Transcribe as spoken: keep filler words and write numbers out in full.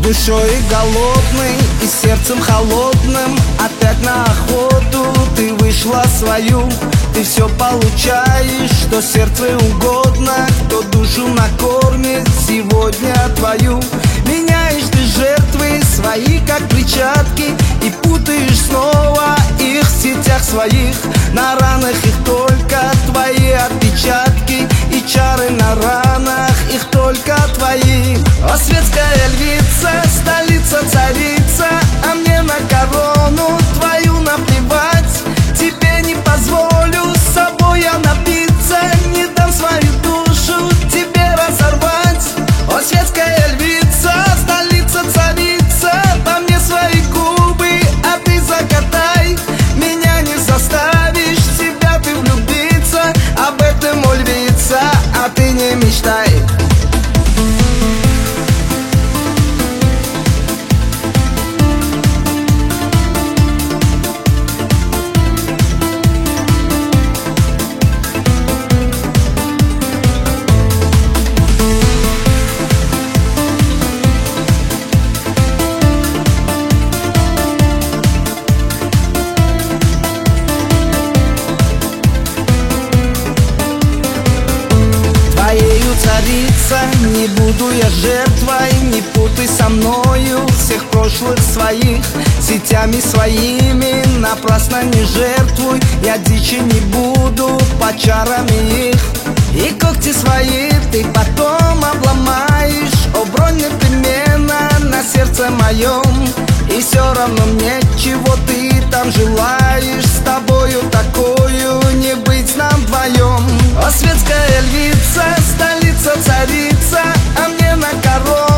Душой голодный и сердцем холодным опять на охоту ты вышла свою. Ты все получаешь, что сердцу угодно. Кто душу накормит сегодня твою. Меняешь ты жертвы свои, как перчатки, и путаешь снова их в сетях своих. На ранах их только твои отпечатки, и чары на ранах их только твои. О, светская львица, столица, царица, а мне на корону твою наплевать. Тебе не позволю с собой я напиться, не дам свою душу тебе разорвать. О, светская львица, столица, царица, по мне свои губы, а ты закатай. Меня не заставишь, в себя ты влюбиться, об этом, о, львица, а ты не мечтай. Царица, не буду я жертвой, не путай со мною всех прошлых своих. Сетями своими напрасно не жертвуй, я дичи не буду под чарами их. И когти свои ты потом обломаешь, о, бронь непременно на сердце моем. И все равно мне, чего ты там желаешь, с тобою такою не быть нам вдвоем. О, светская львица, столица, царица, а мне на корону